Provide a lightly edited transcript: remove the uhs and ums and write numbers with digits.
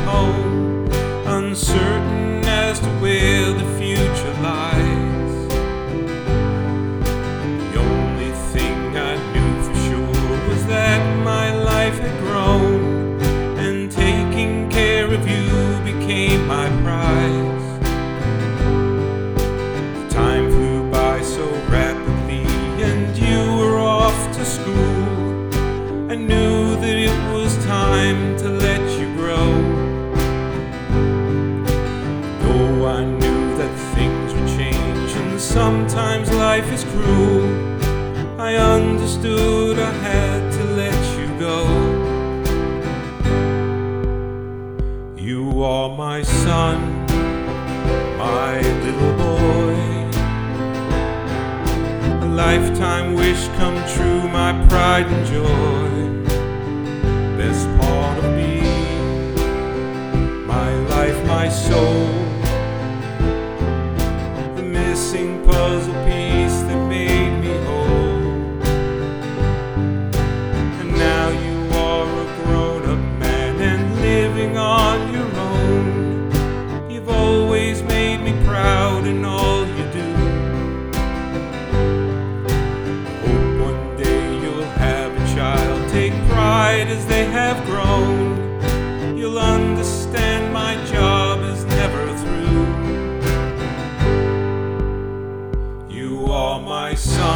home, uncertain as to where the future lies. The only thing I knew for sure was that my life had grown, and taking care of you became my prize. Time flew by so rapidly, and you were off to school. I knew that it was time to let you grow. Though I knew that things would change and sometimes life is cruel, I understood I had to let you go. You are my son, my little boy, a lifetime wish come true, my pride and joy. Best part of me, my life, my soul, the missing puzzle piece that made me whole. And now you are a grown-up man and living on your own. You've always made me proud in all you do. Hope one day you'll have a child, take pride as they have grown. You'll understand my job is never through. You are my son,